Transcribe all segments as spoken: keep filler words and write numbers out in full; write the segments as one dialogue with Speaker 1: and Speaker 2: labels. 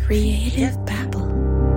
Speaker 1: Creative Babble.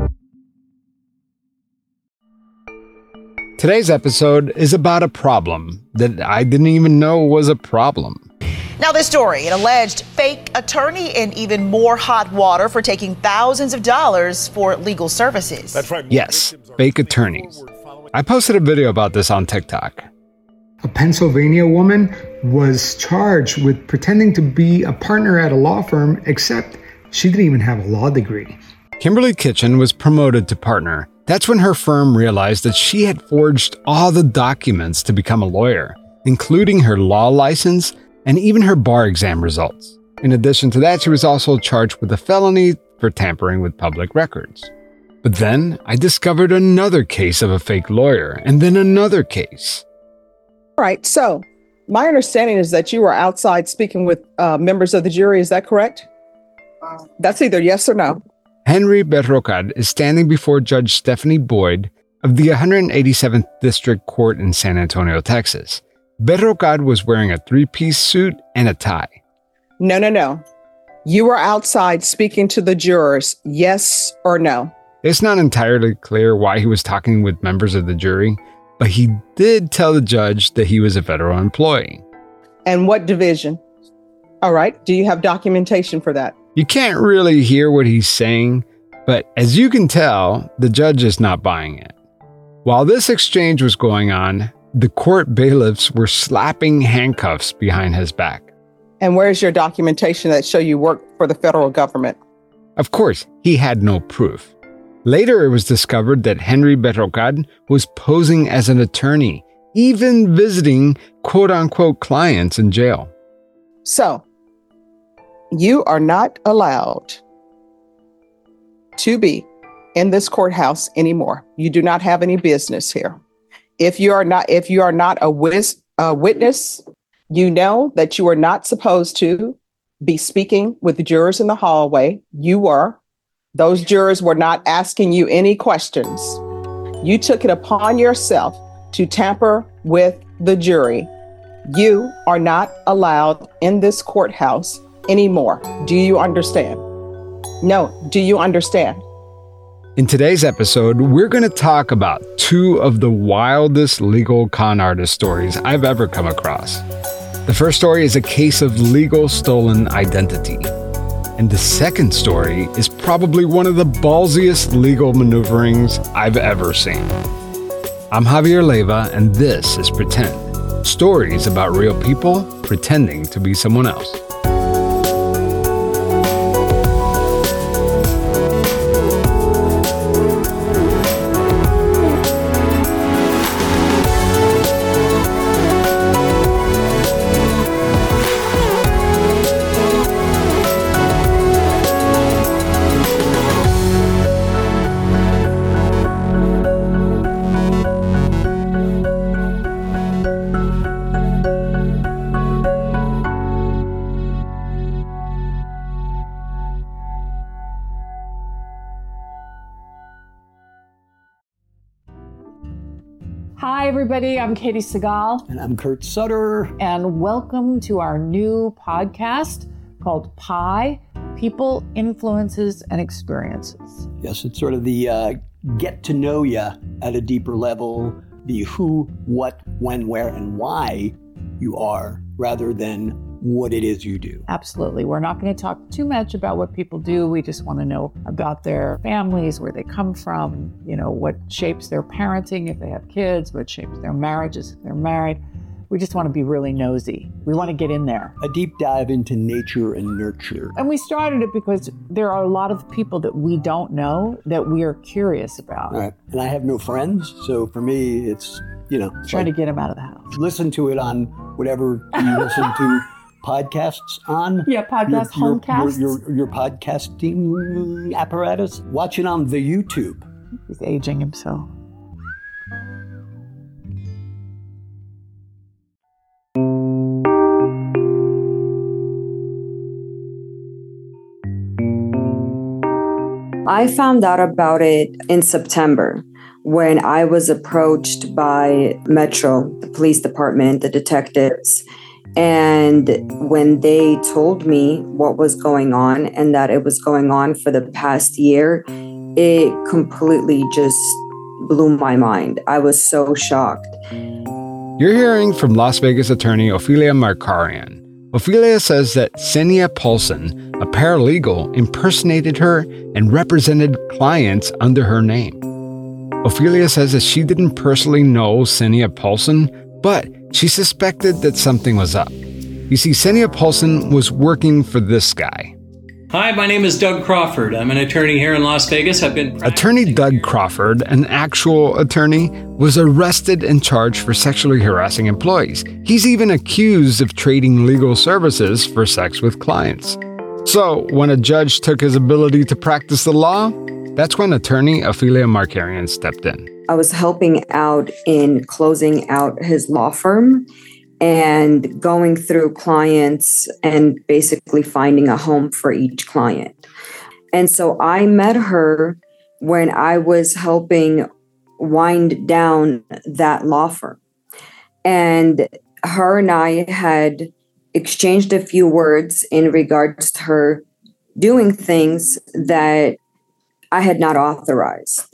Speaker 2: Today's episode is about a problem that I didn't even know was a problem.
Speaker 3: Now this story, an alleged fake attorney in even more hot water for taking thousands of dollars for legal services.
Speaker 4: That's right.
Speaker 2: Yes, fake attorneys. I posted a video about this on TikTok.
Speaker 5: A Pennsylvania woman was charged with pretending to be a partner at a law firm, except she didn't even have a law degree.
Speaker 2: Kimberly Kitchen was promoted to partner. That's when her firm realized that she had forged all the documents to become a lawyer, including her law license and even her bar exam results. In addition to that, she was also charged with a felony for tampering with public records. But then I discovered another case of a fake lawyer, and then another case.
Speaker 6: All right, so my understanding is that you were outside speaking with uh, members of the jury. Is that correct? That's either yes or no.
Speaker 2: Henry Berrocal is standing before Judge Stephanie Boyd of the one hundred eighty-seventh District Court in San Antonio, Texas. Berrocal was wearing a three-piece suit and a tie.
Speaker 6: No, no, no. You were outside speaking to the jurors, yes or no?
Speaker 2: It's not entirely clear why he was talking with members of the jury, but he did tell the judge that he was a federal employee.
Speaker 6: And what division? All right. Do you have documentation for that?
Speaker 2: You can't really hear what he's saying, but as you can tell, the judge is not buying it. While this exchange was going on, the court bailiffs were slapping handcuffs behind his back.
Speaker 6: And where's your documentation that show you work for the federal government? Of
Speaker 2: course, he had no proof. Later, it was discovered that Henry Berrocal was posing as an attorney, even visiting quote-unquote clients in jail.
Speaker 6: So, you are not allowed to be in this courthouse anymore. You do not have any business here. If you are not, if you are not a, wis- a witness, you know that you are not supposed to be speaking with the jurors in the hallway. You were. Those jurors were not asking you any questions. You took it upon yourself to tamper with the jury. You are not allowed in this courthouse anymore. Do you understand? No. Do you understand?
Speaker 2: In today's episode, we're going to talk about two of the wildest legal con artist stories I've ever come across. The first story is a case of legal stolen identity. And the second story is probably one of the ballsiest legal maneuverings I've ever seen. I'm Javier Leyva, and this is Pretend. Stories about real people pretending to be someone else.
Speaker 7: Hi, everybody. I'm Katie Segal.
Speaker 8: And I'm Kurt Sutter.
Speaker 7: And welcome to our new podcast called Pi, People, Influences, and Experiences.
Speaker 8: Yes, it's sort of the uh, get to know you at a deeper level, the who, what, when, where, and why you are, rather than what it is you do.
Speaker 7: Absolutely. We're not going to talk too much about what people do. We just want to know about their families, where they come from, you know, what shapes their parenting if they have kids, what shapes their marriages if they're married. We just want to be really nosy. We want to get in there.
Speaker 8: A deep dive into nature and nurture.
Speaker 7: And we started it because there are a lot of people that we don't know that we are curious about.
Speaker 8: Right. And I have no friends, so for me, it's, you know.
Speaker 7: Trying like, to get them out of the house.
Speaker 8: Listen to it on whatever you listen to podcasts on.
Speaker 7: Yeah, podcast,
Speaker 8: your,
Speaker 7: homecasts.
Speaker 8: Your, your, your podcasting apparatus. Watch it on the YouTube.
Speaker 7: He's aging himself.
Speaker 9: I found out about it in September when I was approached by Metro, the police department, the detectives, And when they told me what was going on and that it was going on for the past year, it completely just blew my mind. I was so shocked.
Speaker 2: You're hearing from Las Vegas attorney Ophelia Markarian. Ophelia says that Senia Paulson, a paralegal, impersonated her and represented clients under her name. Ophelia says that she didn't personally know Senia Paulson, but she suspected that something was up. You see, Senia Paulson was working for this guy.
Speaker 1: Hi, my name is Doug Crawford. I'm an attorney here in Las Vegas. I've been...
Speaker 2: Attorney Doug Crawford, an actual attorney, was arrested and charged for sexually harassing employees. He's even accused of trading legal services for sex with clients. So, when a judge took his ability to practice the law, that's when attorney Ophelia Markarian stepped in.
Speaker 9: I was helping out in closing out his law firm and going through clients and basically finding a home for each client. And so I met her when I was helping wind down that law firm. And her and I had exchanged a few words in regards to her doing things that I had not authorized.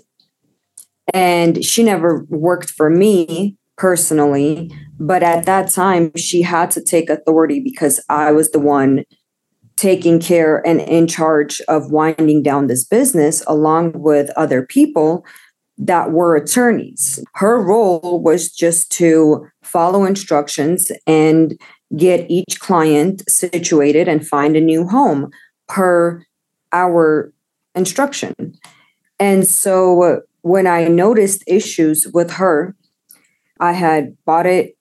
Speaker 9: And she never worked for me personally, but at that time she had to take authority because I was the one taking care and in charge of winding down this business along with other people that were attorneys. Her role was just to follow instructions and get each client situated and find a new home per our instruction. And so when I noticed issues with her, I had brought it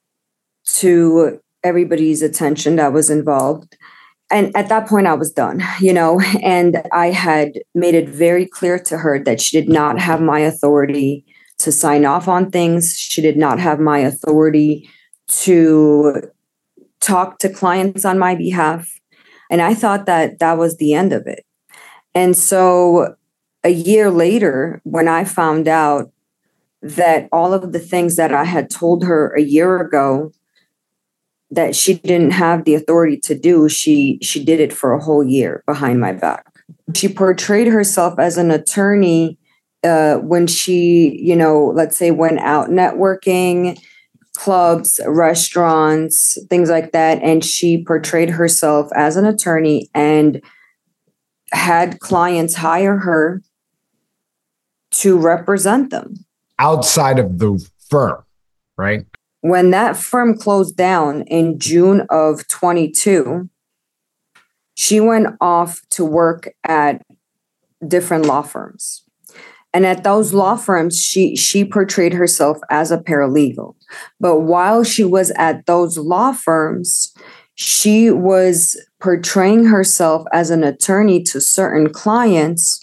Speaker 9: to everybody's attention that was involved. And at that point, I was done, you know, and I had made it very clear to her that she did not have my authority to sign off on things. She did not have my authority to talk to clients on my behalf. And I thought that that was the end of it. And so a year later, when I found out that all of the things that I had told her a year ago that she didn't have the authority to do, she she did it for a whole year behind my back. She portrayed herself as an attorney uh, when she, you know, let's say went out networking, clubs, restaurants, things like that. And she portrayed herself as an attorney and had clients hire her to represent them.
Speaker 4: Outside of the firm, right?
Speaker 9: When that firm closed down in June of twenty-two, she went off to work at different law firms. And at those law firms, she, she portrayed herself as a paralegal. But while she was at those law firms, she was portraying herself as an attorney to certain clients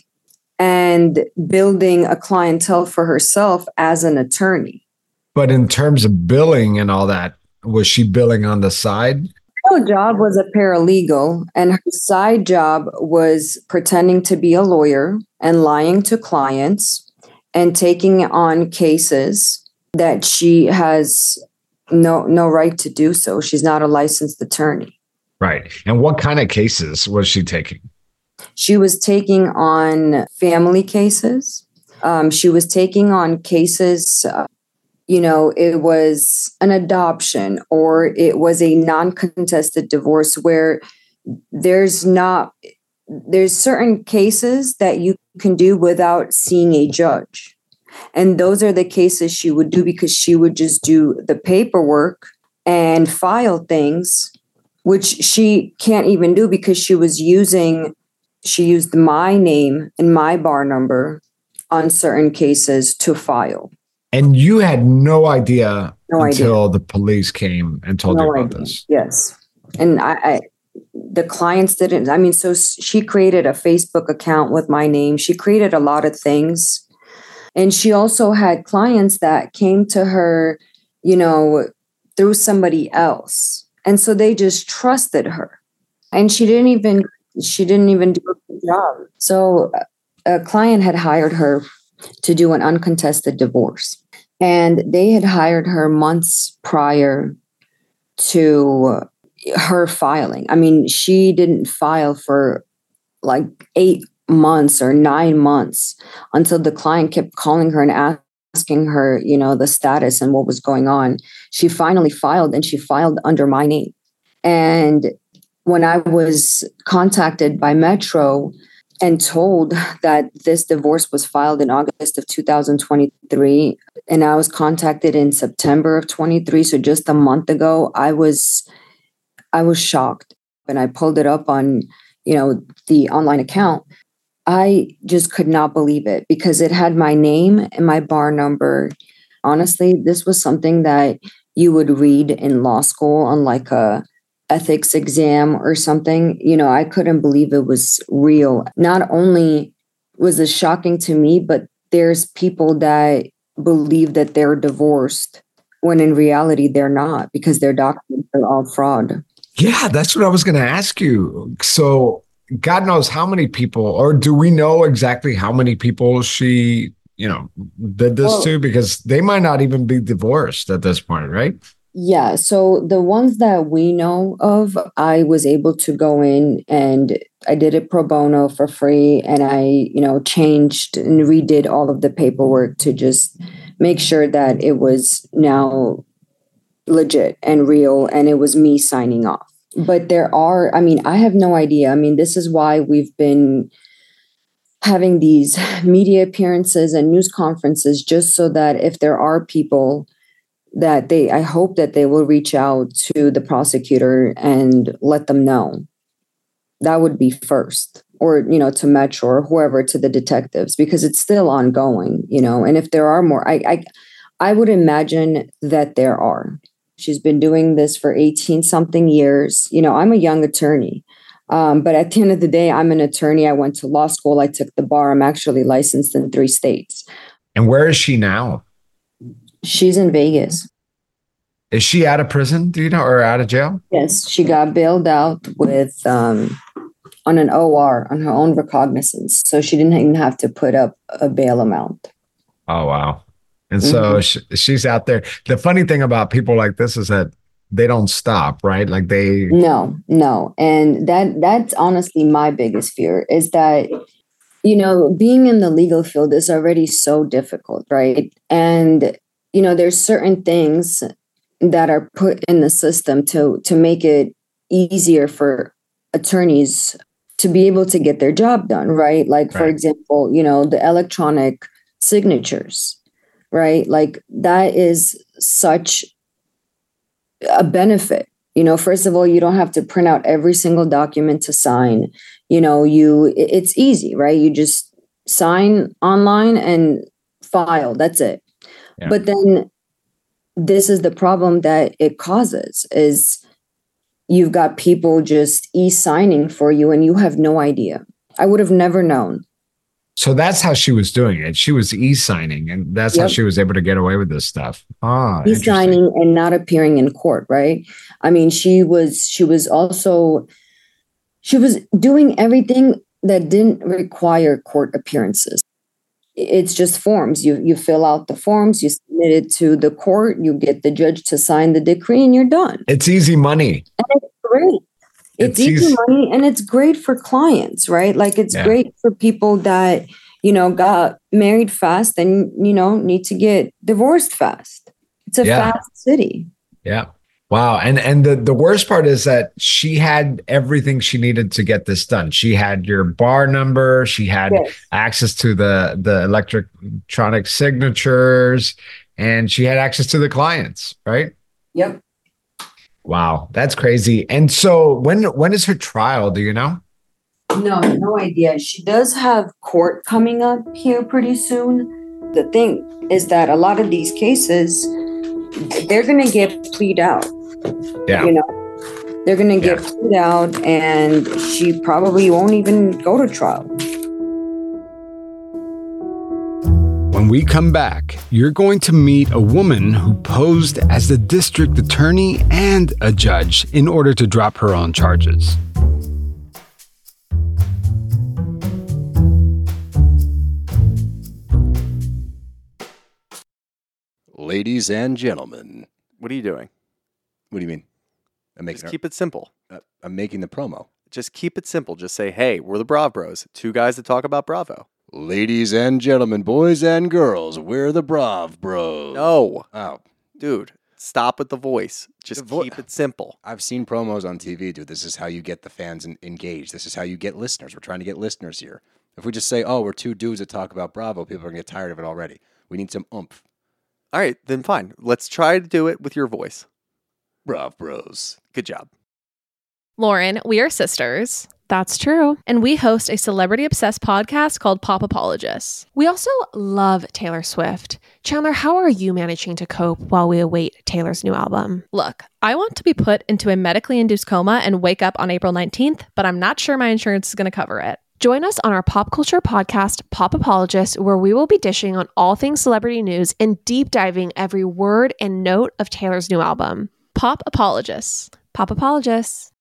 Speaker 9: and building a clientele for herself as an attorney.
Speaker 4: But in terms of billing and all that, was she billing on the side?
Speaker 9: Her job was a paralegal, and her side job was pretending to be a lawyer and lying to clients and taking on cases that she has no no right to do so. She's not a licensed attorney.
Speaker 4: Right. And what kind of cases was she taking?
Speaker 9: She was taking on family cases. Um, she was taking on cases, uh, you know, it was an adoption or it was a non-contested divorce where there's not, there's certain cases that you can do without seeing a judge. And those are the cases she would do because she would just do the paperwork and file things, which she can't even do because she was using She used my name and my bar number on certain cases to file.
Speaker 4: And you had no idea
Speaker 9: no
Speaker 4: until
Speaker 9: idea.
Speaker 4: the police came and told
Speaker 9: no
Speaker 4: you about
Speaker 9: idea.
Speaker 4: this.
Speaker 9: Yes. And I, I, the clients didn't, I mean, so she created a Facebook account with my name. She created a lot of things. And she also had clients that came to her, you know, through somebody else. And so they just trusted her. And she didn't even She didn't even do a good job. So a client had hired her to do an uncontested divorce. And they had hired her months prior to her filing. I mean, she didn't file for like eight months or nine months until the client kept calling her and asking her, you know, the status and what was going on. She finally filed, and she filed under my name. And when I was contacted by Metro and told that this divorce was filed in August of two thousand twenty-three, and I was contacted in September of twenty-three, so just a month ago, I was I was shocked. And I pulled it up on, you know, the online account. I just could not believe it because it had my name and my bar number. Honestly, this was something that you would read in law school on like a ethics exam or something. You know, I couldn't believe it was real. Not only was it shocking to me, but there's people that believe that they're divorced when in reality they're not, because their documents are all fraud.
Speaker 4: Yeah, that's what I was going to ask you. So God knows how many people, or do we know exactly how many people she, you know, did this
Speaker 9: Well,
Speaker 4: to? Because they might not even be divorced at this point, right?
Speaker 9: Yeah. So the ones that we know of, I was able to go in and I did it pro bono for free. And I, you know, changed and redid all of the paperwork to just make sure that it was now legit and real. And it was me signing off. But there are, I mean, I have no idea. I mean, this is why we've been having these media appearances and news conferences, just so that if there are people that they, I hope that they will reach out to the prosecutor and let them know. That would be first, or, you know, to Metro or whoever, to the detectives, because it's still ongoing, you know, and if there are more, I, I, I would imagine that there are. She's been doing this for eighteen something years. You know, I'm a young attorney, um, but at the end of the day, I'm an attorney. I went to law school. I took the bar. I'm actually licensed in three states.
Speaker 4: And where is she now?
Speaker 9: She's in Vegas.
Speaker 4: Is she out of prison, do you know, or out of jail?
Speaker 9: Yes, she got bailed out with um, on an O R, on her own recognizance. So she didn't even have to put up a bail amount.
Speaker 4: Oh, wow. And so
Speaker 9: Mhm.
Speaker 4: she, she's out there. The funny thing about people like this is that they don't stop, right? Like they...
Speaker 9: No, no. And that that's honestly my biggest fear, is that, you know, being in the legal field is already so difficult, right? And, you know, there's certain things that are put in the system to to make it easier for attorneys to be able to get their job done, right? Like, for
Speaker 4: Right.
Speaker 9: example, you know, the electronic signatures, right? Like that is such a benefit. You know, first of all, you don't have to print out every single document to sign. You know, you it- it's easy, right? You just sign online and file. That's it.
Speaker 4: Yeah.
Speaker 9: But then this is the problem that it causes, is you've got people just e-signing for you and you have no idea. I would have never known.
Speaker 4: So that's how she was doing it. She was e-signing, and that's how
Speaker 9: Yep.
Speaker 4: she was able to get away with this stuff. Ah, interesting.
Speaker 9: E-signing and not appearing in court, right? I mean, she was she was also she was doing everything that didn't require court appearances. It's just forms. You you fill out the forms, you submit it to the court, you get the judge to sign the decree, and you're done.
Speaker 4: It's easy money.
Speaker 9: And it's great. It's,
Speaker 4: It's
Speaker 9: easy
Speaker 4: easy.
Speaker 9: money, and it's great for clients, right? Like it's
Speaker 4: Yeah.
Speaker 9: great for people that, you know, got married fast and, you know, need to get divorced fast. It's a
Speaker 4: Yeah.
Speaker 9: fast city.
Speaker 4: Yeah. Wow. And and the, the worst part is that she had everything she needed to get this done. She had your bar number, she had
Speaker 9: Yes.
Speaker 4: access to the, the electric electronic signatures, and she had access to the clients, right?
Speaker 9: Yep.
Speaker 4: Wow, that's crazy. And so when when is her trial? Do you know?
Speaker 9: No, no idea. She does have court coming up here pretty soon. The thing is that a lot of these cases, they're going to get plead out.
Speaker 4: Yeah.
Speaker 9: You know, they're going to get
Speaker 4: Yeah.
Speaker 9: plead out, and she probably won't even go to trial.
Speaker 2: When we come back, you're going to meet a woman who posed as the district attorney and a judge in order to drop her own charges.
Speaker 10: Ladies and gentlemen,
Speaker 11: What are you doing?
Speaker 10: what do you mean? I'm making
Speaker 11: Just
Speaker 10: a-
Speaker 11: keep it simple.
Speaker 10: uh, I'm making the promo.
Speaker 11: Just keep it simple. Just say, hey, we're the Brav Bros, two guys that talk about Bravo.
Speaker 10: Ladies and gentlemen, boys and girls, we're the Brav Bros.
Speaker 11: No.
Speaker 10: Oh.
Speaker 11: Dude, stop with the voice. Just
Speaker 10: The vo-
Speaker 11: keep it simple.
Speaker 10: I've seen promos on T V, dude. This is how you get the fans en- engaged. This is how you get listeners. We're trying to get listeners here. If we just say, oh, we're two dudes that talk about Bravo, people are going to get tired of it already. We need some oomph.
Speaker 11: All right, then fine. Let's try to do it with your voice.
Speaker 10: Brav Bros.
Speaker 11: Good job.
Speaker 12: Lauren, we are sisters. That's true. And we host a celebrity-obsessed podcast called Pop Apologists. We also love Taylor Swift. Chandler, how are you managing to cope while we await Taylor's new album? Look, I want to be put into a medically induced coma and wake up on April nineteenth, but I'm not sure my insurance is going to cover it. Join us on our pop culture podcast, Pop Apologists, where we will be dishing on all things celebrity news and deep diving every word and note of Taylor's new album. Pop Apologists. Pop Apologists.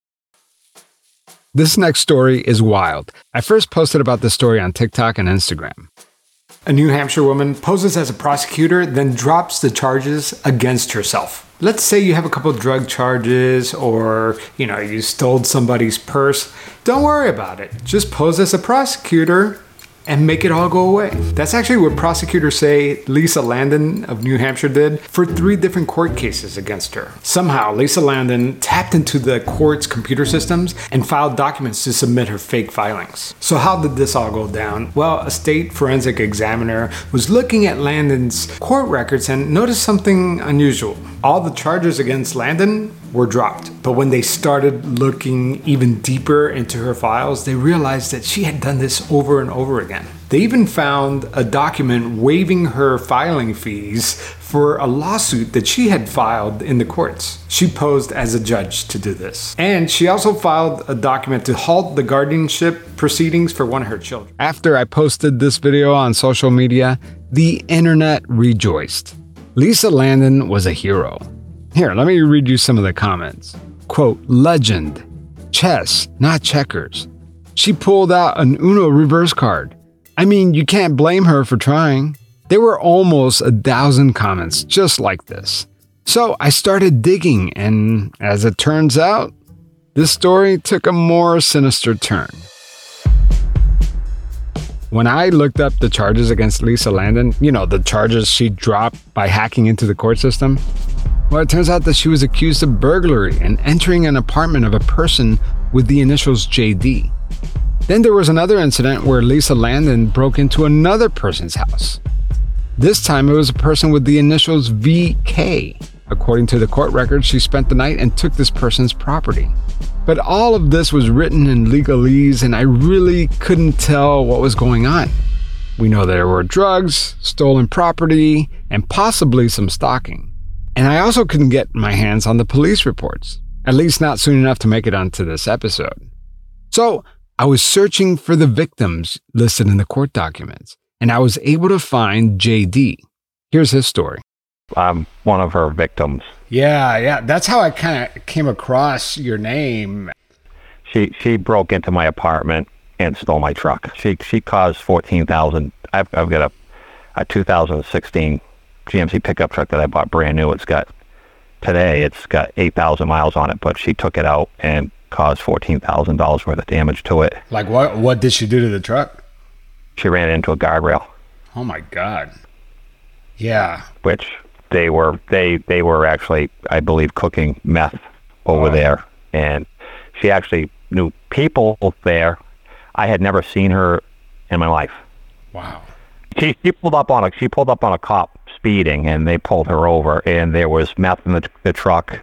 Speaker 2: This next story is wild. I first posted about this story on TikTok and Instagram.
Speaker 5: A New Hampshire woman poses as a prosecutor, then drops the charges against herself. Let's say you have a couple of drug charges or, you know, you stole somebody's purse. Don't worry about it. Just pose as a prosecutor and make it all go away. That's actually what prosecutors say Lisa Landon of New Hampshire did for three different court cases against her. Somehow, Lisa Landon tapped into the court's computer systems and filed documents to submit her fake filings. So how did this all go down? Well, a state forensic examiner was looking at Landon's court records and noticed something unusual. All the charges against Landon were dropped, but when they started looking even deeper into her files, they realized that she had done this over and over again. They even found a document waiving her filing fees for a lawsuit that she had filed in the courts. She posed as a judge to do this. And she also filed a document to halt the guardianship proceedings for one of her children.
Speaker 2: After I posted this video on social media, the internet rejoiced. Lisa Landon was a hero. Here, let me read you some of the comments. Quote, legend. Chess, not checkers. She pulled out an Uno reverse card. I mean, you can't blame her for trying. There were almost a thousand comments just like this. So I started digging, and as it turns out, this story took a more sinister turn. When I looked up the charges against Lisa Landon, you know, the charges she dropped by hacking into the court system, well, it turns out that she was accused of burglary and entering an apartment of a person with the initials J D. Then there was another incident where Lisa Landon broke into another person's house. This time it was a person with the initials V K. According to the court records, she spent the night and took this person's property. But all of this was written in legalese, and I really couldn't tell what was going on. We know there were drugs, stolen property, and possibly some stalking. And I also couldn't get my hands on the police reports, at least not soon enough to make it onto this episode. So I was searching for the victims listed in the court documents, and I was able to find J D. Here's his story.
Speaker 13: I'm one of her victims.
Speaker 2: Yeah, yeah. That's how I kind of came across your name.
Speaker 13: She she broke into my apartment and stole my truck. She she caused fourteen thousand. I've I've got a a two thousand sixteen G M C pickup truck that I bought brand new. It's got today. It's got eight thousand miles on it, but she took it out and caused fourteen thousand dollars worth of damage to it.
Speaker 2: Like what? What did she do to the truck?
Speaker 13: She ran into a guardrail.
Speaker 2: Oh my God. Yeah.
Speaker 13: Which they were they they were actually, I believe, cooking meth over oh. there, and she actually knew people there. I had never seen her in my life.
Speaker 2: Wow.
Speaker 13: She she pulled up on a she pulled up on a cop speeding, and they pulled her over, and there was meth in the the truck.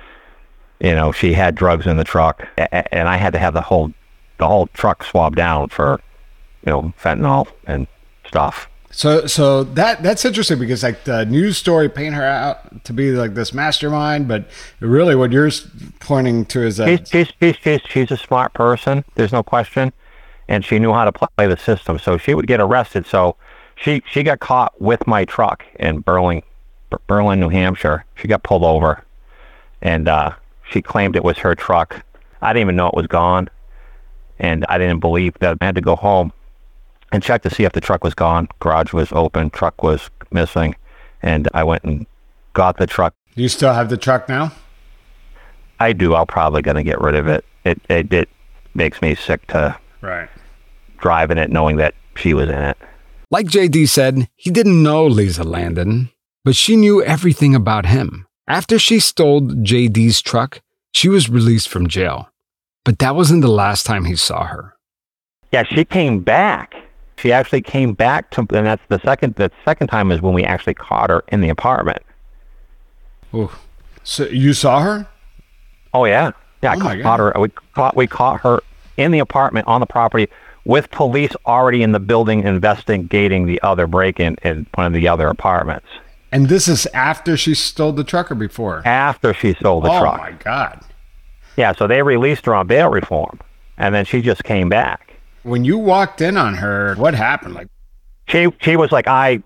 Speaker 13: You know, she had drugs in the truck, and I had to have the whole the whole truck swabbed down for, you know, fentanyl and stuff.
Speaker 2: So, so that that's interesting because like the news story paint her out to be like this mastermind, but really what you're pointing to is that
Speaker 13: she's she's she's she's, she's a smart person. There's no question, and she knew how to play the system. So she would get arrested. So she she got caught with my truck in Berlin, Berlin, New Hampshire. She got pulled over, and uh, she claimed it was her truck. I didn't even know it was gone, and I didn't believe that. I had to go home and check to see if the truck was gone. Garage was open, truck was missing, and I went and got the truck.
Speaker 2: Do you still have the truck now?
Speaker 13: I do. I'm probably going to get rid of it. It, it. it makes me sick to
Speaker 2: right.
Speaker 13: drive in it knowing that she was in it.
Speaker 2: Like J D said, he didn't know Lisa Landon, but she knew everything about him. After she stole J D's truck, she was released from jail. But that wasn't the last time he saw her.
Speaker 13: Yeah, she came back. She actually came back to, and that's the second. The second time is when we actually caught her in the apartment.
Speaker 2: Oh, so you saw her?
Speaker 13: Oh yeah, yeah.
Speaker 2: Oh,
Speaker 13: I caught her. We caught. We caught her in the apartment on the property with police already in the building investigating the other break-in in one of the other apartments.
Speaker 2: And this is after she stole the truck or before?
Speaker 13: After she stole the
Speaker 2: oh,
Speaker 13: truck.
Speaker 2: Oh my God.
Speaker 13: Yeah, so they released her on bail reform, and then she just came back.
Speaker 2: When you walked in on her, what happened? Like,
Speaker 13: she she was like, I.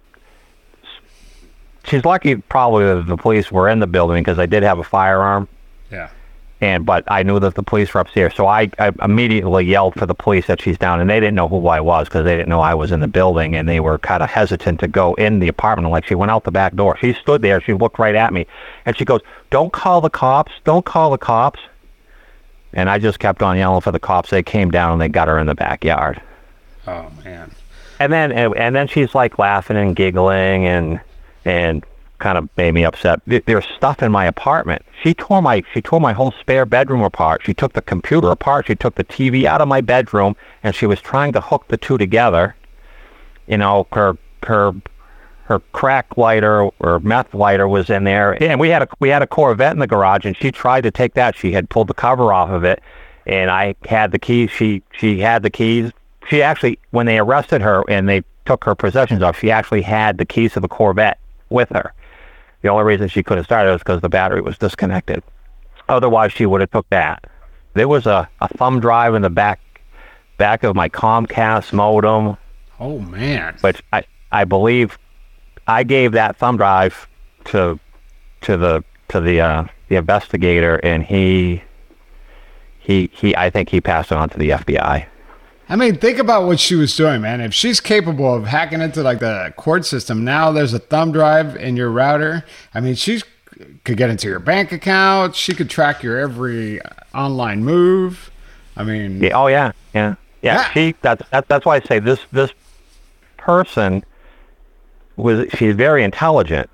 Speaker 13: She's lucky, probably, that the police were in the building because I did have a firearm.
Speaker 2: Yeah.
Speaker 13: And but I knew that the police were upstairs, so I, I immediately yelled for the police that she's down, and they didn't know who I was because they didn't know I was in the building, and they were kind of hesitant to go in the apartment. Like, she went out the back door. She stood there. She looked right at me, and she goes, "Don't call the cops. Don't call the cops." And I just kept on yelling for the cops. They came down and they got her in the backyard.
Speaker 2: Oh man!
Speaker 13: And then and, and then she's like laughing and giggling and and. kind of made me upset. There's stuff in my apartment. She tore my she tore my whole spare bedroom apart. She took the computer apart. She took the T V out of my bedroom, and she was trying to hook the two together. You know, her her her crack lighter or meth lighter was in there, and we had a we had a Corvette in the garage, and she tried to take that. She had pulled the cover off of it, and I had the keys. She she had the keys. She actually, when they arrested her and they took her possessions off, she actually had the keys to the Corvette with her. The only reason she couldn't start it was because the battery was disconnected. Otherwise, she would have took that. There was a, a thumb drive in the back back of my Comcast modem.
Speaker 2: Oh, man.
Speaker 13: Which I, I believe I gave that thumb drive to to the to the uh, the investigator, and he he he I think he passed it on to the F B I.
Speaker 2: I mean, think about what she was doing, man. If she's capable of hacking into like the court system, now there's a thumb drive in your router. I mean, she could get into your bank account. She could track your every online move. I mean,
Speaker 13: yeah, oh yeah, yeah, yeah.
Speaker 2: yeah.
Speaker 13: She that's that, that's why I say this this person was she's very intelligent.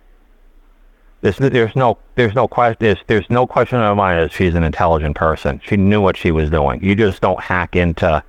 Speaker 13: There's there's no there's no question there's, there's no question in my mind that she's an intelligent person. She knew what she was doing. You just don't hack into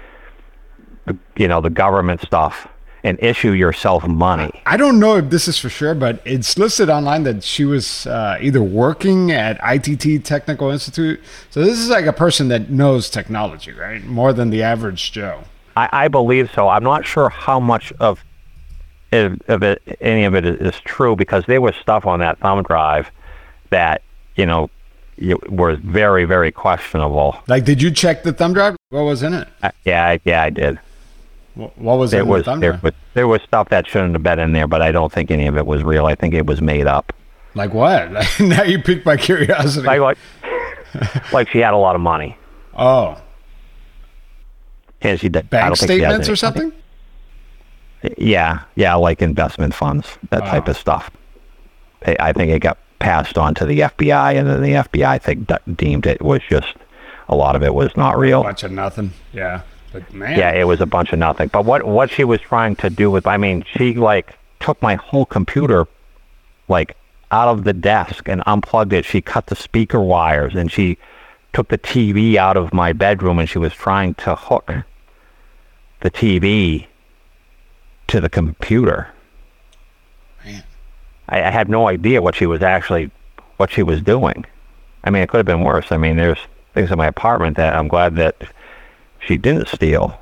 Speaker 13: you know, the government stuff and issue yourself money.
Speaker 2: I don't know if this is for sure, but it's listed online that she was uh, either working at I T T Technical Institute. So this is like a person that knows technology, right? More than the average Joe.
Speaker 13: I, I believe so. I'm not sure how much of, of, of it, any of it is true, because there was stuff on that thumb drive that, you know, was very, very questionable.
Speaker 2: Like, did you check the thumb drive? What was in it?
Speaker 13: Uh, yeah, I, yeah, I did.
Speaker 2: What was
Speaker 13: there
Speaker 2: in
Speaker 13: was,
Speaker 2: the thumb
Speaker 13: there
Speaker 2: drive?
Speaker 13: was there was stuff that shouldn't have been in there, but I don't think any of it was real. I think it was made up.
Speaker 2: Like what? Like, now you piqued my curiosity.
Speaker 13: Like, like, like she had a lot of money.
Speaker 2: Oh.
Speaker 13: And she did.
Speaker 2: Bank
Speaker 13: I don't think she has
Speaker 2: statements
Speaker 13: any.
Speaker 2: or something?
Speaker 13: Yeah, yeah, like investment funds, that
Speaker 2: Wow.
Speaker 13: type of stuff. I, I think it got passed on to the F B I, and then the F B I I think de- deemed it was just a lot of it was not real.
Speaker 2: A bunch of nothing. Yeah. But man.
Speaker 13: Yeah, it was a bunch of nothing. But what what she was trying to do with, I mean, she like took my whole computer like out of the desk and unplugged it. She cut the speaker wires, and she took the T V out of my bedroom, and she was trying to hook the T V to the computer.
Speaker 2: Man.
Speaker 13: I, I had no idea what she was actually what she was doing. I mean, it could have been worse. I mean, there's things in my apartment that I'm glad that she didn't steal.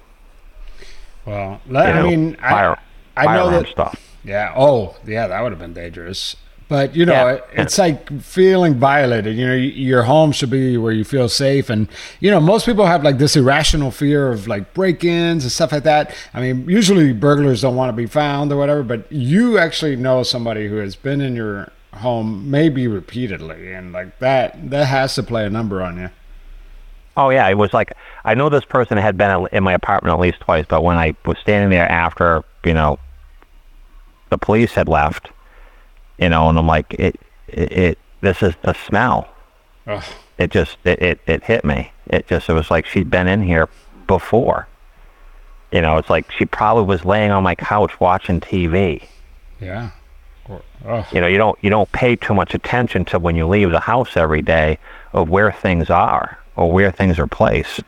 Speaker 2: Well, I
Speaker 13: You know,
Speaker 2: mean,
Speaker 13: fire,
Speaker 2: I, I know
Speaker 13: firearm
Speaker 2: that
Speaker 13: stuff.
Speaker 2: Yeah. Oh, yeah, that would have been dangerous. But, you know,
Speaker 13: Yeah,
Speaker 2: it, it's like feeling violated. You know, y- your home should be where you feel safe. And, you know, most people have like this irrational fear of like break-ins and stuff like that. I mean, usually burglars don't want to be found or whatever, but you actually know somebody who has been in your home maybe repeatedly. And like that, that has to play a number on you.
Speaker 13: Oh yeah, it was like, I know this person had been in my apartment at least twice, but when I was standing there after, you know, the police had left, you know, and I'm like, it, it, it this is the smell.
Speaker 2: Ugh.
Speaker 13: It just it, it it hit me. It just it was like she'd been in here before. You know, it's like she probably was laying on my couch watching T V.
Speaker 2: Yeah. Or, oh.
Speaker 13: You know, you don't you don't pay too much attention to when you leave the house every day of where things are or where things are placed.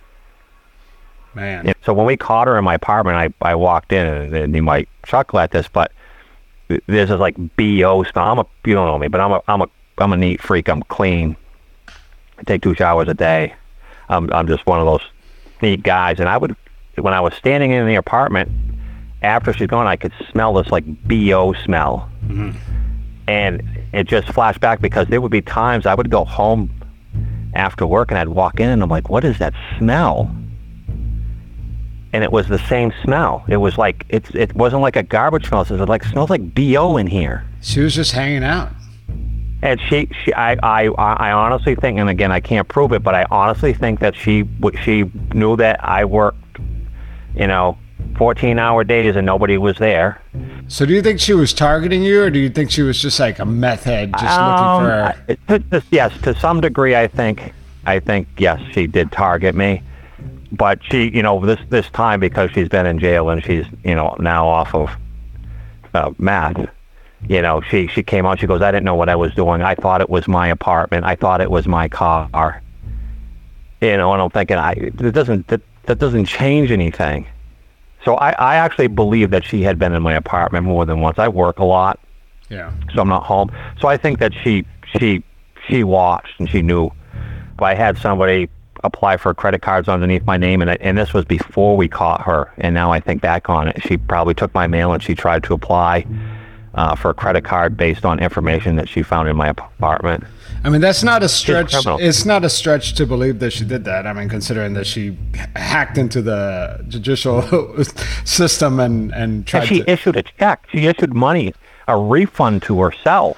Speaker 2: Man.
Speaker 13: You know, so when we caught her in my apartment, I, I walked in, and, and you might chuckle at this, but there's this like B O smell. I'm a you don't know me, but I'm a I'm a I'm a neat freak. I'm clean. I take two showers a day. I'm I'm just one of those neat guys. And I would, when I was standing in the apartment after she's gone, I could smell this like B O smell.
Speaker 2: Mm-hmm.
Speaker 13: And it just flashed back because there would be times I would go home after work and I'd walk in and I'm like, what is that smell? And it was the same smell. It was like, it, it wasn't like a garbage smell. It was like, smells like B O in here.
Speaker 2: She was just hanging out.
Speaker 13: And she, she, I, I, I honestly think, and again, I can't prove it, but I honestly think that she, she knew that I worked, you know, fourteen hour days and nobody was there.
Speaker 2: So do you think she was targeting you, or do you think she was just like a meth head just
Speaker 13: um,
Speaker 2: looking for...
Speaker 13: To, to, yes, to some degree, I think, I think, yes, she did target me. But she, you know, this, this time, because she's been in jail and she's, you know, now off of uh, meth, you know, she, she came out, she goes, I didn't know what I was doing. I thought it was my apartment. I thought it was my car. You know, and I'm thinking, I, it doesn't, that, that doesn't change anything. So I, I actually believe that she had been in my apartment more than once. I work a lot.
Speaker 2: Yeah.
Speaker 13: So I'm not home. So I think that she, she, she watched and she knew. I had somebody apply for credit cards underneath my name, and I, and this was before we caught her. And now I think back on it, she probably took my mail and she tried to apply uh, for a credit card based on information that she found in my apartment.
Speaker 2: I mean, that's not a stretch. It's not a stretch to believe that she did that. I mean, considering that she hacked into the judicial system and, and tried
Speaker 13: and she
Speaker 2: to...
Speaker 13: issued a check. She issued money, a refund to herself.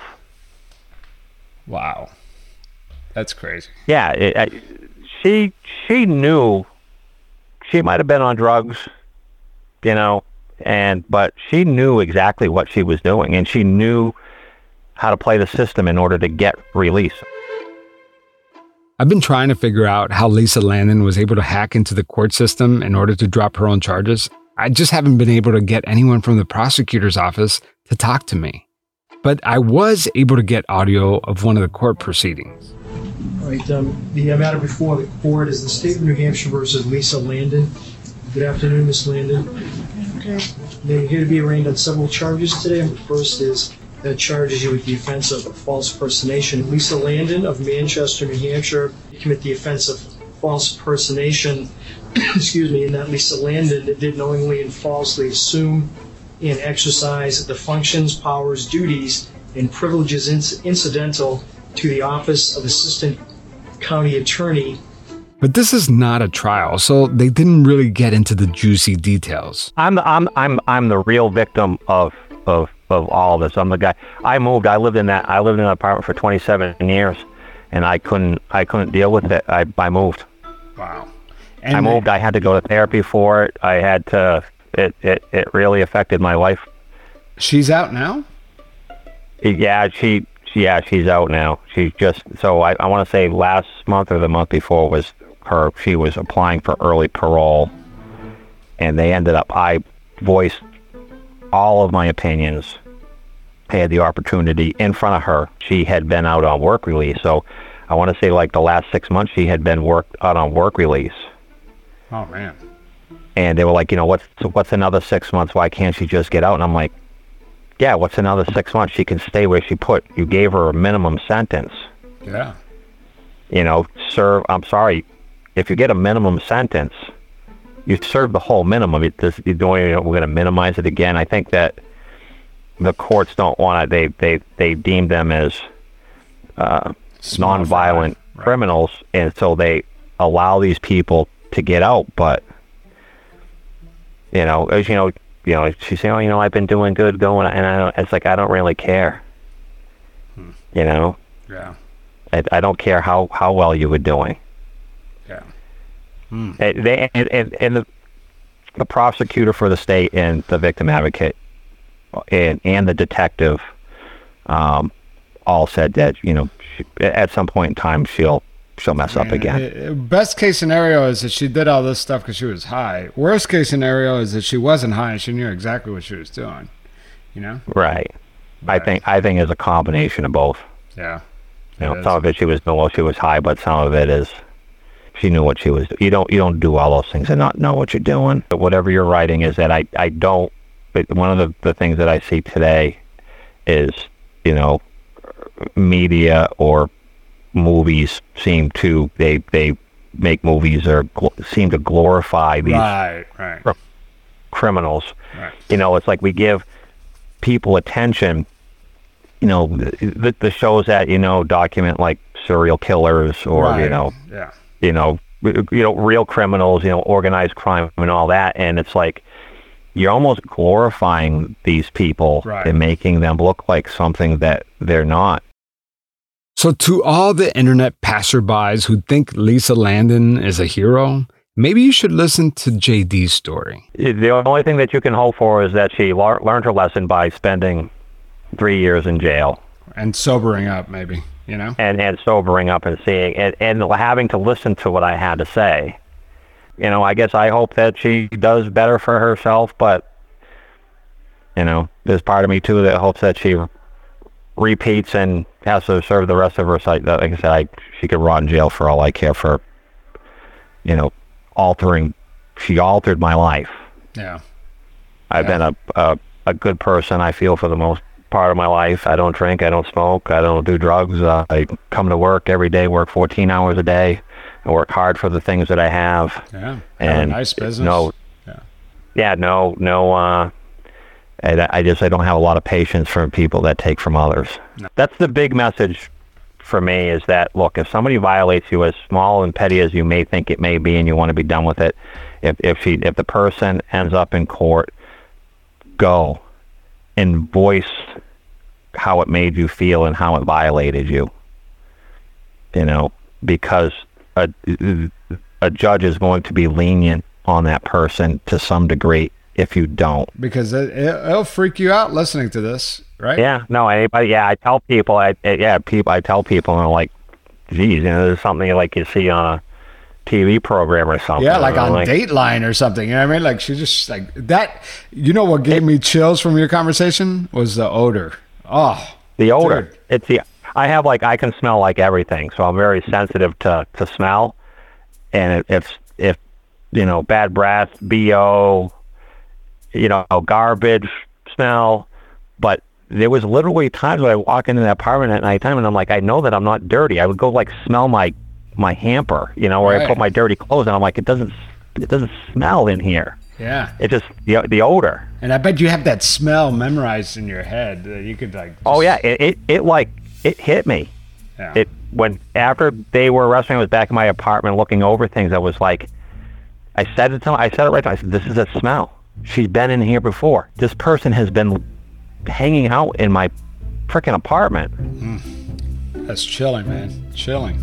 Speaker 2: Wow. That's crazy.
Speaker 13: Yeah. It, I, she, she knew she might have been on drugs, you know, and, but she knew exactly what she was doing, and she knew how to play the system in order to get release.
Speaker 2: I've been trying to figure out how Lisa Landon was able to hack into the court system in order to drop her own charges. I just haven't been able to get anyone from the prosecutor's office to talk to me. But I was able to get audio of one of the court proceedings.
Speaker 14: All right, um, the matter before the court is the state of New Hampshire versus Lisa Landon. Good afternoon, Miss Landon. Okay. You're here to be arraigned on several charges today. The first is that charges you with the offense of false impersonation. Lisa Landon of Manchester, New Hampshire, commit the offense of false impersonation, excuse me, in that Lisa Landon did knowingly and falsely assume and exercise the functions, powers, duties, and privileges inc- incidental to the office of Assistant County Attorney.
Speaker 2: But this is not a trial, so they didn't really get into the juicy details.
Speaker 13: I'm the, I'm I'm I'm the real victim of of of all this. I'm the guy. I moved. I lived in that. I lived in an apartment for twenty-seven years, and I couldn't. I couldn't deal with it. I I moved.
Speaker 2: Wow.
Speaker 13: And I moved. I had to go to therapy for it. I had to. It it it really affected my life.
Speaker 2: She's out now?
Speaker 13: Yeah, she. Yeah, she's out now. She just. So I I want to say last month or the month before was her. She was applying for early parole, and they ended up. I voiced all of my opinions. I had the opportunity in front of her. She had been out on work release, so I want to say like the last six months she had been worked out on work release.
Speaker 2: Oh man!
Speaker 13: And they were like, you know, what's what's another six months? Why can't she just get out? And I'm like, yeah, what's another six months? She can stay where she put. You gave her a minimum sentence.
Speaker 2: Yeah.
Speaker 13: You know, serve. I'm sorry, if you get a minimum sentence, you serve the whole minimum. It does, you don't, you know, we're going to minimize it again. I think that the courts don't want it. They they they deem them as uh, nonviolent right. criminals, and so they allow these people to get out. But you know, as you know, you know, she's saying, "Oh, you know, I've been doing good, going," and I don't, it's like I don't really care. Hmm. You know.
Speaker 2: Yeah.
Speaker 13: I, I don't care how, how well you were doing.
Speaker 2: Yeah. Hmm.
Speaker 13: And, they, and, and, and the, the prosecutor for the state and the victim advocate and, and the detective um, all said that, you know, she, at some point in time, she'll she'll mess up again.
Speaker 2: It- it- best case scenario is that she did all this stuff because she was high. Worst case scenario is that she wasn't high and she knew exactly what she was doing. You know?
Speaker 13: Right. I think I think it's a combination of both.
Speaker 2: Yeah.
Speaker 13: You know,
Speaker 2: It
Speaker 13: some
Speaker 2: is.
Speaker 13: of it she was doing while she was high, but some of it is she knew what she was. You don't you don't do all those things and not know what you're doing. But whatever you're writing is that I I don't. But one of the the things that I see today is, you know, media or movies seem to they they make movies or gl- seem to glorify these
Speaker 2: Right, right.
Speaker 13: cr- criminals.
Speaker 2: Right.
Speaker 13: You know, it's like we give people attention. You know, the, the shows that, you know, document like serial killers or,
Speaker 2: Right.
Speaker 13: you know,
Speaker 2: Yeah.
Speaker 13: you know, you know, real criminals, you know, organized crime and all that. And it's like, you're almost glorifying these people
Speaker 2: Right.
Speaker 13: and making them look like something that they're not.
Speaker 2: So, to all the internet passerbys who think Lisa Landon is a hero, maybe you should listen to J D's story.
Speaker 13: The only thing that you can hope for is that she lar- learned her lesson by spending three years in jail.
Speaker 2: And sobering up, maybe, you know?
Speaker 13: And, and sobering up and seeing, and, and having to listen to what I had to say. You know, I guess I hope that she does better for herself, but, you know, there's part of me too that hopes that she repeats and has to serve the rest of her life. Like I said, I, she could rot in jail for all I care for, you know, altering, she altered my life.
Speaker 2: Yeah.
Speaker 13: I've been a, a a good person, I feel, for the most part of my life. I don't drink, I don't smoke, I don't do drugs. Uh, I come to work every day, work fourteen hours a day. I work hard for the things that I have.
Speaker 2: Yeah. Have
Speaker 13: And
Speaker 2: a nice business.
Speaker 13: No,
Speaker 2: Yeah.
Speaker 13: yeah, no, no. Uh, I, I just I don't have a lot of patience for people that take from others. That's the big message for me, is that, look, if somebody violates you, as small and petty as you may think it may be, and you want to be done with it, if if she if the person ends up in court, go and voice how it made you feel and how it violated you. You know, because a a judge is going to be lenient on that person to some degree if you don't.
Speaker 2: Because it, it, it'll freak you out listening to this, right?
Speaker 13: Yeah, no, anybody. Yeah, I tell people. I yeah, people. I tell people, and I'm like, geez, you know, there's something like you see on a T V program or something.
Speaker 2: Yeah, like
Speaker 13: And I'm
Speaker 2: on Dateline or something. You know what I mean? Like she just like that. You know what gave me chills from your conversation was the odor. Oh,
Speaker 13: the odor.
Speaker 2: dude.
Speaker 13: It's the. I have like I can smell like everything, so I'm very sensitive to to smell. And if if you know bad breath, B O, you know garbage smell, but there was literally times when I walk into that apartment at nighttime and I'm like, I know that I'm not dirty. I would go like smell my my hamper, you know, where
Speaker 2: Right.
Speaker 13: I put my dirty clothes, and I'm like, it doesn't it doesn't smell in here.
Speaker 2: Yeah.
Speaker 13: It just the the odor.
Speaker 2: And I bet you have that smell memorized in your head that you could like.
Speaker 13: Oh yeah, it, it it like it hit me.
Speaker 2: Yeah.
Speaker 13: It when after they were arresting, I was back in my apartment looking over things. I was like, I said it to I said it right. I said, "This is a smell. She's been in here before. This person has been hanging out in my frickin' apartment."
Speaker 2: Mm. That's chilling, man. Chilling.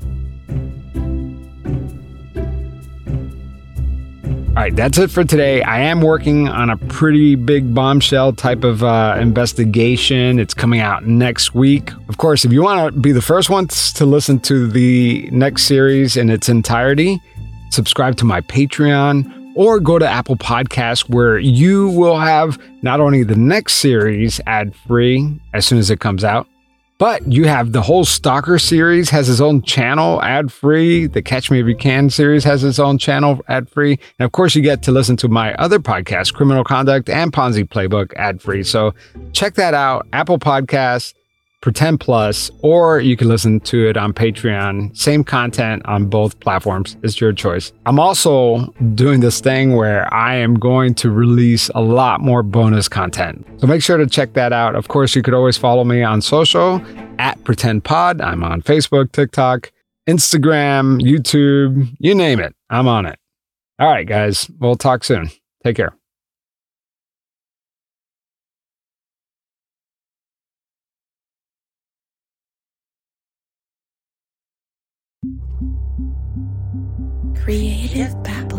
Speaker 2: All right, that's it for today. I am working on a pretty big bombshell type of uh, investigation. It's coming out next week. Of course, if you want to be the first ones to listen to the next series in its entirety, subscribe to my Patreon or go to Apple Podcasts, where you will have not only the next series ad-free as soon as it comes out, but you have the whole Stalker series has its own channel ad-free. The Catch Me If You Can series has its own channel ad-free. And of course, you get to listen to my other podcasts, Criminal Conduct and Ponzi Playbook, ad-free. So check that out, Apple Podcasts, Pretend Plus, or you can listen to it on Patreon. Same content on both platforms. It's your choice. I'm also doing this thing where I am going to release a lot more bonus content. So make sure to check that out. Of course, you could always follow me on social at Pretend Pod. I'm on Facebook, TikTok, Instagram, YouTube, you name it. I'm on it. All right, guys. We'll talk soon. Take care.
Speaker 15: Creative Babble.